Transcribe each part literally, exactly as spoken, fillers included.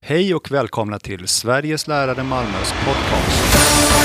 Hej och välkomna till Sveriges lärare Malmös podcast.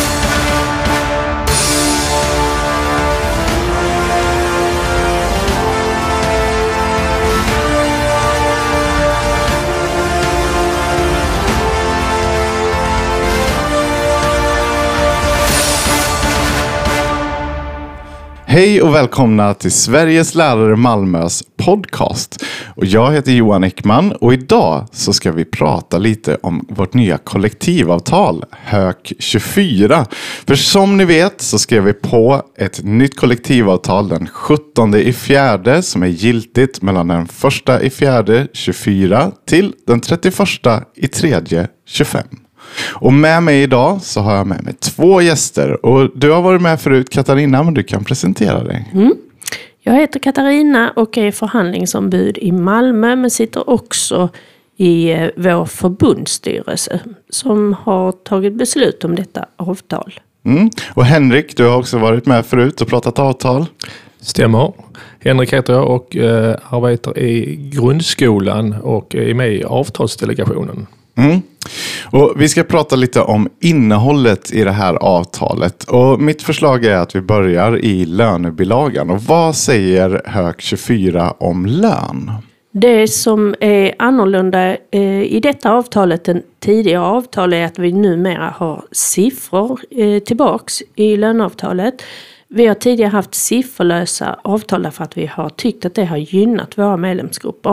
Hej och välkomna till Sveriges lärare Malmös podcast. Och jag heter Johan Ekman och idag så ska vi prata lite om vårt nya kollektivavtal, Hök tjugofyra. För som ni vet så skrev vi på ett nytt kollektivavtal den sjuttonde i fjärde som är giltigt mellan den första i fjärde tjugofyra till den trettioförsta i tredje tjugofem. Och med mig idag så har jag med mig två gäster. Och du har varit med förut, Katarina, men du kan presentera dig. Mm. Jag heter Katarina och är förhandlingsombud i Malmö, men sitter också i vår förbundsstyrelse som har tagit beslut om detta avtal. Mm. Och Henrik, du har också varit med förut och pratat avtal. Stämmer. Henrik heter jag och eh, arbetar i grundskolan och är med i avtalsdelegationen. Mm. Och vi ska prata lite om innehållet i det här avtalet. Och mitt förslag är att vi börjar i lönebilagan. Och vad säger Hök tjugofyra om lön? Det som är annorlunda eh, i detta avtalet än tidigare avtal är att vi numera har siffror eh, tillbaks i löneavtalet. Vi har tidigare haft sifferlösa avtal därför att vi har tyckt att det har gynnat våra medlemsgrupper.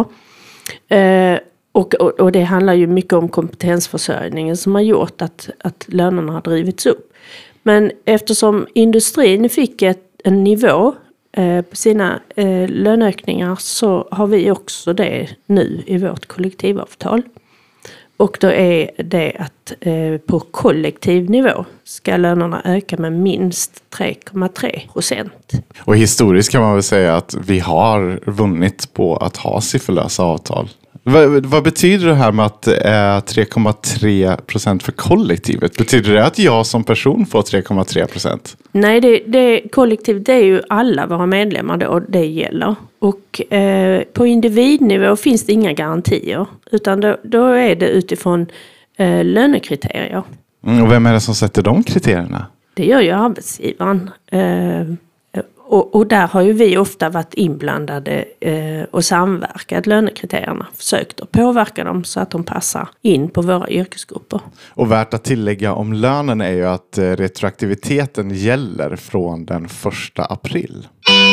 Eh, Och, och, och det handlar ju mycket om kompetensförsörjningen som har gjort att, att lönerna har drivits upp. Men eftersom industrin fick ett, en nivå eh, på sina eh, löneökningar så har vi också det nu i vårt kollektivavtal. Och då är det att eh, på kollektiv nivå ska lönerna öka med minst tre komma tre procent. Och historiskt kan man väl säga att vi har vunnit på att ha sifferlösa avtal. Vad, vad betyder det här med att det är tre komma tre procent för kollektivet? Betyder det att jag som person får tre komma tre procent? Nej, det, det, kollektivet det är ju alla våra medlemmar då, och det gäller. Och eh, på individnivå finns det inga garantier. Utan då, då är det utifrån eh, lönekriterier. Mm, och vem är det som sätter de kriterierna? Det gör ju arbetsgivaren. Eh, Och, och där har ju vi ofta varit inblandade eh, och samverkat lönekriterierna. Försökt att påverka dem så att de passar in på våra yrkesgrupper. Och värt att tillägga om lönen är ju att eh, retroaktiviteten gäller från den första april.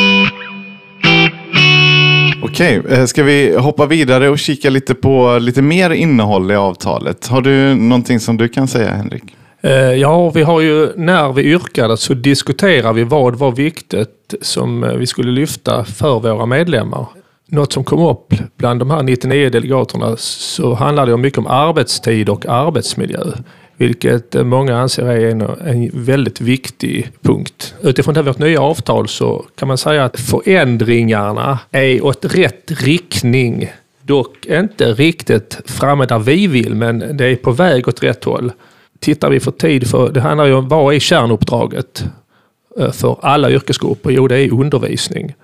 Okej, eh, ska vi hoppa vidare och kika lite på lite mer innehåll i avtalet? Har du någonting som du kan säga, Henrik? Ja, vi har ju, när vi yrkade så diskuterar vi vad var viktigt som vi skulle lyfta för våra medlemmar. Något som kom upp bland de här nittionio delegaterna så handlar det om mycket om arbetstid och arbetsmiljö. Vilket många anser är en, en väldigt viktig punkt. Utifrån det vårt nya avtal så kan man säga att förändringarna är åt rätt riktning. Dock inte riktigt framme där vi vill, men det är på väg åt rätt håll. Tittar vi för tid, för det handlar ju om vad är kärnuppdraget för alla yrkesgrupper? Jo, det är undervisning.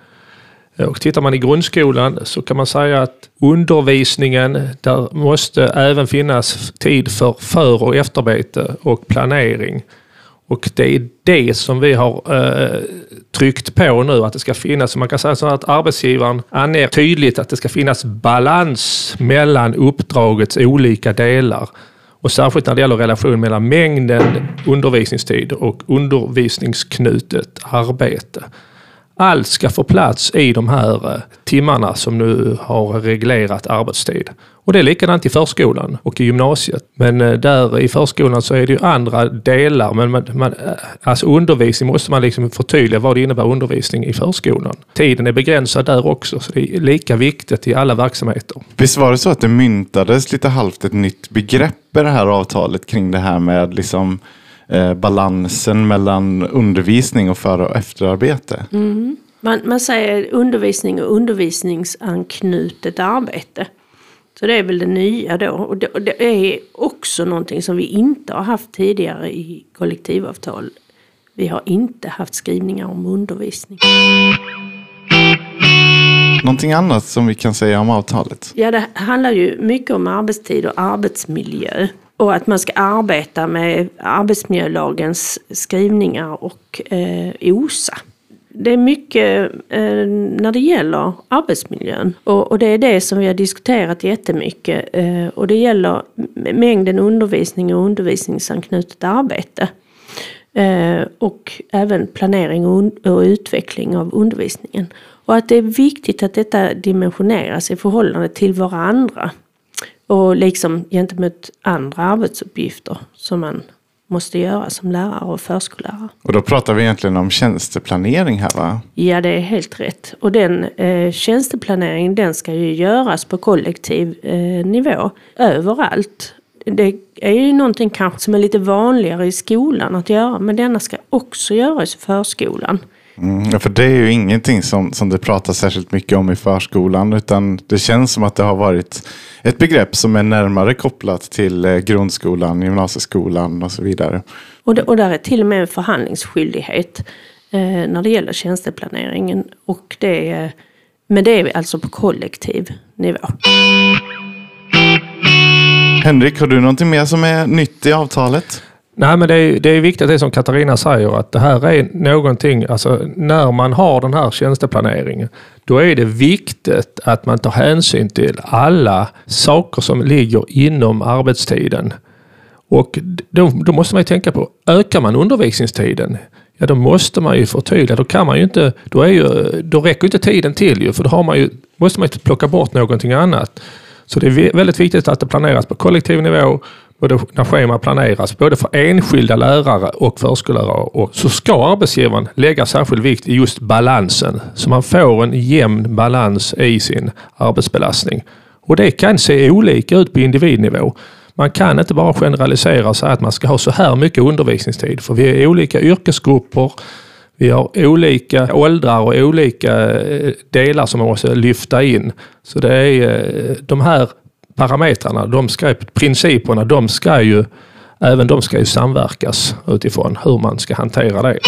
Och tittar man i grundskolan så kan man säga att undervisningen, där måste även finnas tid för för- och efterarbete och planering. Och det är det som vi har eh, tryckt på nu, att det ska finnas. Man kan säga så att arbetsgivaren anger tydligt att det ska finnas balans mellan uppdragets olika delar. Och särskilt när det gäller relation mellan mängden undervisningstid och undervisningsknutet arbete. Allt ska få plats i de här timmarna som nu har reglerat arbetstid. Och det är likadant i förskolan och i gymnasiet. Men där i förskolan så är det ju andra delar. Men man, man, alltså undervisning måste man liksom förtydliga vad det innebär undervisning i förskolan. Tiden är begränsad där också, så det är lika viktigt i alla verksamheter. Visst var det så att det myntades lite halvt ett nytt begrepp i det här avtalet kring det här med liksom eh, balansen mellan undervisning och för- och efterarbete? Mm. Man, man säger undervisning och undervisningsanknutet arbete. Så det är väl det nya då. Och det, och det är också någonting som vi inte har haft tidigare i kollektivavtal. Vi har inte haft skrivningar om undervisning. någonting annat som vi kan säga om avtalet? Ja, det handlar ju mycket om arbetstid och arbetsmiljö. Och att man ska arbeta med arbetsmiljölagens skrivningar och eh, O S A. Det är mycket eh, när det gäller arbetsmiljön. Och, och det är det som vi har diskuterat jättemycket. Eh, och det gäller mängden undervisning och undervisningsanknutet arbete. Eh, och även planering och, un- och utveckling av undervisningen. Och att det är viktigt att detta dimensioneras i förhållande till varandra. Och liksom gentemot andra arbetsuppgifter som man måste göra som lärare och förskollärare. Och då pratar vi egentligen om tjänsteplanering här, va? Ja, det är helt rätt. Och den eh, tjänsteplaneringen, den ska ju göras på kollektiv eh, nivå överallt. Det är ju någonting kanske som är lite vanligare i skolan att göra, men denna ska också göras i förskolan. Mm, ja, för det är ju ingenting som, som det pratas särskilt mycket om i förskolan, utan det känns som att det har varit ett begrepp som är närmare kopplat till eh, grundskolan, gymnasieskolan och så vidare. Och, det, och där är till och med en förhandlingsskyldighet eh, när det gäller tjänsteplaneringen. Och det är, men det är alltså på kollektiv nivå. Henrik, har du någonting mer som är nytt i avtalet? Nej, men det är, det är viktigt det som Katarina säger, att det här är någonting, alltså när man har den här tjänsteplaneringen, då är det viktigt att man tar hänsyn till alla saker som ligger inom arbetstiden. Och då, då måste man ju tänka på, ökar man undervisningstiden, ja då måste man ju förtydliga, då kan man ju inte, då, är ju, då räcker inte tiden till ju, för då har man ju, måste man ju plocka bort någonting annat. Så det är väldigt viktigt att det planeras på kollektiv nivå, både när schema planeras, både för enskilda lärare och förskollärare. Och så ska arbetsgivaren lägga särskild vikt i just balansen, så man får en jämn balans i sin arbetsbelastning. Och det kan se olika ut på individnivå. Man kan inte bara generalisera och säga att man ska ha så här mycket undervisningstid, för vi är olika yrkesgrupper, vi har olika åldrar och olika delar som man måste lyfta in. Så det är de här parametrarna, de ska, principerna, de ska ju, även de ska ju samverkas utifrån hur man ska hantera det.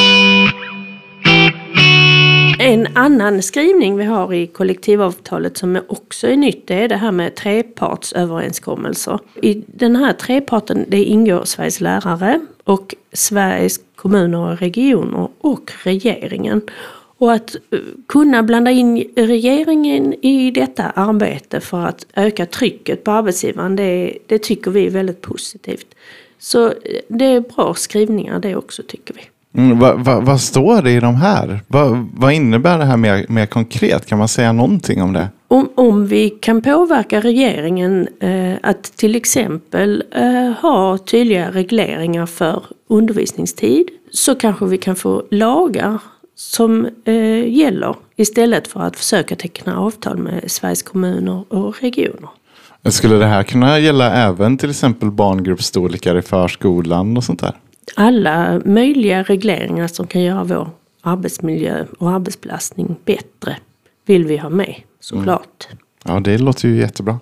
En annan skrivning vi har i kollektivavtalet som också är nytt, det är det här med trepartsöverenskommelser. I den här treparten det ingår Sveriges lärare och Sveriges kommuner och regioner och regeringen. Och att kunna blanda in regeringen i detta arbete för att öka trycket på arbetsgivaren, det, det tycker vi är väldigt positivt. Så det är bra skrivningar det också, tycker vi. Mm, vad, vad, vad står det i de här? Vad, vad innebär det här mer, mer konkret? Kan man säga någonting om det? Om, om vi kan påverka regeringen eh, att till exempel eh, ha tydliga regleringar för undervisningstid, så kanske vi kan få lagar som eh, gäller istället för att försöka teckna avtal med Sveriges kommuner och regioner. Skulle det här kunna gälla även till exempel barngruppstorlekar i förskolan och sånt där? Alla möjliga regleringar som kan göra vår arbetsmiljö och arbetsbelastning bättre vill vi ha med, såklart. Mm. Ja, det låter ju jättebra.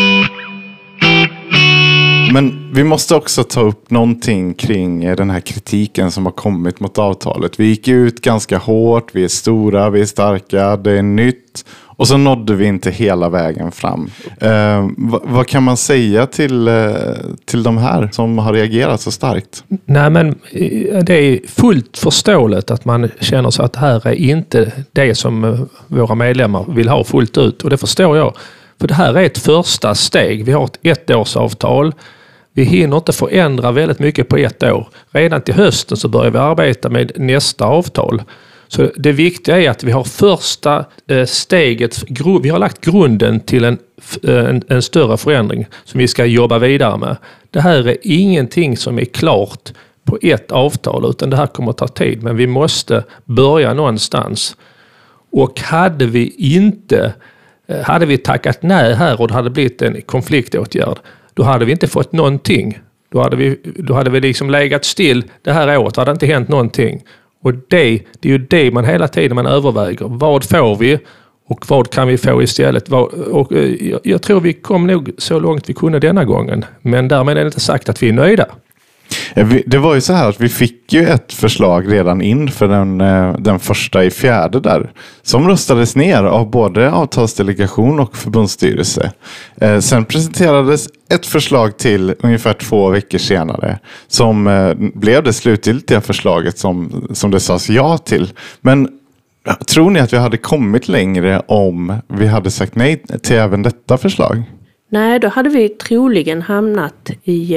Men vi måste också ta upp någonting kring den här kritiken som har kommit mot avtalet. Vi gick ut ganska hårt, vi är stora, vi är starka, det är nytt. Och så nådde vi inte hela vägen fram. Eh, vad, vad kan man säga till, eh, till de här som har reagerat så starkt? Nej, men det är fullt förståeligt att man känner sig att det här är inte det som våra medlemmar vill ha fullt ut. Och det förstår jag. För det här är ett första steg. Vi har ett ettårsavtal. Vi hinner inte förändra väldigt mycket på ett år. Redan till hösten så börjar vi arbeta med nästa avtal. Så det viktiga är att vi har första steget, vi har lagt grunden till en, en, en större förändring som vi ska jobba vidare med. Det här är ingenting som är klart på ett avtal, utan det här kommer att ta tid. Men vi måste börja någonstans. Och hade vi inte, hade vi tackat nej här och det hade blivit en konfliktåtgärd, då hade vi inte fått någonting. Då hade vi, då hade vi liksom legat still det här året, det hade inte hänt någonting. Och det, det är ju det man hela tiden man överväger. Vad får vi och vad kan vi få istället? Och jag, jag tror vi kom nog så långt vi kunde denna gången. Men därmed är det inte sagt att vi är nöjda. Det var ju så här att vi fick ju ett förslag redan in för den, den första i fjärde där. Som röstades ner av både avtalsdelegation och förbundsstyrelse. Sen presenterades ett förslag till ungefär två veckor senare. Som blev det slutgiltiga förslaget som, som det sades ja till. Men tror ni att vi hade kommit längre om vi hade sagt nej till även detta förslag? Nej, då hade vi troligen hamnat i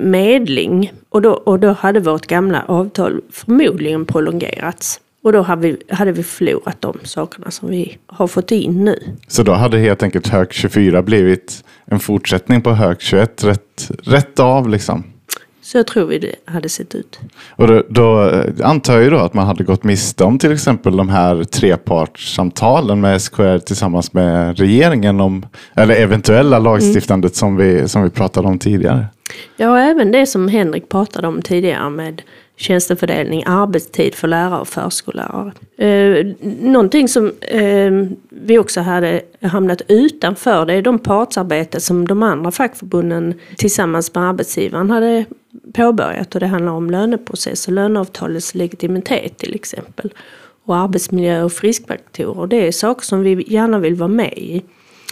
medling och då, och då hade vårt gamla avtal förmodligen prolongerats. Och då hade vi, hade vi förlorat de sakerna som vi har fått in nu. Så då hade helt enkelt hög tjugofyra blivit en fortsättning på hög tjugoett rätt, rätt av liksom? Så jag tror vi det hade sett ut. Och då, då antar jag ju då att man hade gått miste om till exempel de här trepartssamtalen med S K R tillsammans med regeringen om, eller eventuella lagstiftandet mm. som, vi, som vi pratade om tidigare. Ja, och även det som Henrik pratade om tidigare med tjänstefördelning, arbetstid för lärare och förskollärare. Eh, någonting som eh, vi också hade hamnat utanför, det är de partsarbete som de andra fackförbunden tillsammans med arbetsgivaren hade påbörjat, och det handlar om löneprocess och löneavtalets legitimitet till exempel. Och arbetsmiljö och friskfaktorer, det är saker som vi gärna vill vara med i.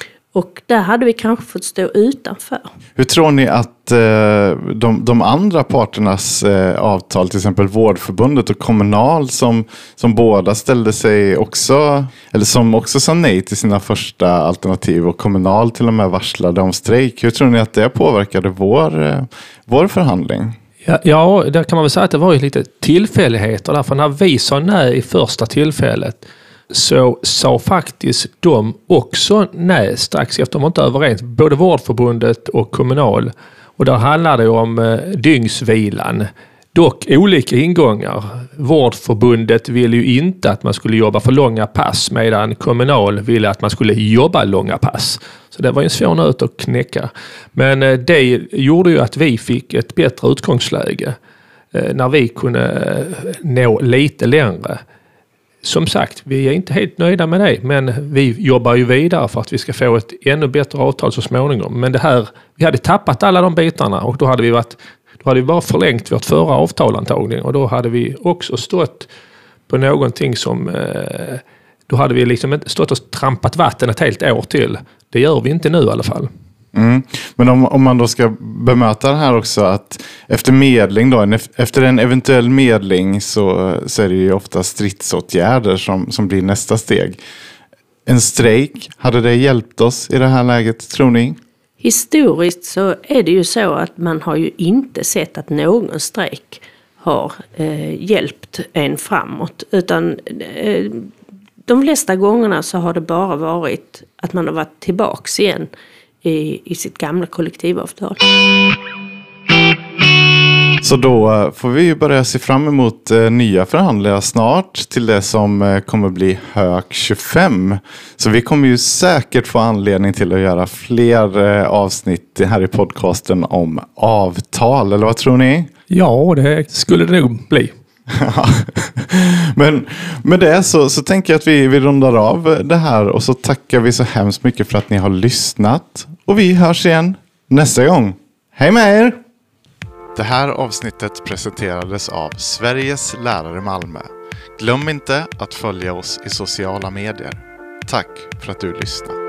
Och där hade vi kanske fått stå utanför. Hur tror ni att eh, de, de andra parternas eh, avtal, till exempel Vårdförbundet och Kommunal, som, som båda ställde sig också, eller som också sa nej till sina första alternativ, och Kommunal till och med varslade om strejk. Hur tror ni att det påverkade vår, eh, vår förhandling? Ja, ja, där kan man väl säga att det var ju lite tillfälligheter. Därför när vi sa nej i första tillfället, så sa faktiskt de också nej strax efter, de var inte överens, både Vårdförbundet och Kommunal. Och där handlar det om eh, dygnsvilan. Dock olika ingångar. Vårdförbundet ville ju inte att man skulle jobba för långa pass, medan Kommunal ville att man skulle jobba långa pass. Så det var en svår nöt att knäcka. Men eh, det gjorde ju att vi fick ett bättre utgångsläge eh, när vi kunde eh, nå lite längre. Som sagt, vi är inte helt nöjda med det, men vi jobbar ju vidare för att vi ska få ett ännu bättre avtal så småningom. Men det här, vi hade tappat alla de bitarna, och då hade vi varit, då hade vi bara förlängt vårt förra avtal antagligen, och då hade vi också stått på någonting som, eh, då hade vi liksom inte stått och trampat vatten ett helt år till. Det gör vi inte nu i alla fall. Mm. Men om, om man då ska bemöta det här också, att efter medling då, en, efter en eventuell medling så, så är det ju ofta stridsåtgärder som, som blir nästa steg. En strejk, hade det hjälpt oss i det här läget, tror ni? Historiskt så är det ju så att man har ju inte sett att någon strejk har eh, hjälpt en framåt, utan eh, de flesta gångerna så har det bara varit att man har varit tillbaks igen I, i sitt gamla kollektivavtal. Så då får vi ju börja se fram emot eh, nya förhandlingar snart till det som eh, kommer bli hög tjugofem. Så vi kommer ju säkert få anledning till att göra fler eh, avsnitt här i podcasten om avtal, eller vad tror ni? Ja, det skulle det nog bli. Men med det så, så tänker jag att vi, vi rundar av det här, och så tackar vi så hemskt mycket för att ni har lyssnat, och vi hörs igen nästa gång. Hej med er! Det här avsnittet presenterades av Sveriges lärare Malmö. Glöm inte att följa oss i sociala medier. Tack för att du lyssnar.